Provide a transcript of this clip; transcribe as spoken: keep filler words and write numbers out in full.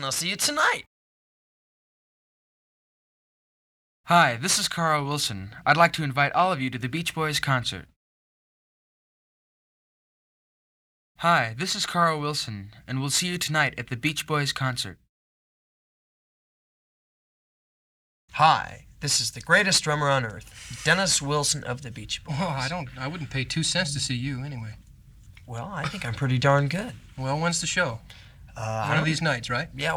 I'll see you tonight. Hi, this is Carl Wilson. I'd like to invite all of you to the Beach Boys concert. Hi, this is Carl Wilson, and we'll see you tonight at the Beach Boys concert. Hi, this is the greatest drummer on earth, Dennis Wilson of the Beach Boys. Oh, I don't. I wouldn't pay two cents to see you anyway. Well, I think I'm pretty darn good. Well, when's the show? Uh, I One of don't- these nights, right? Yeah,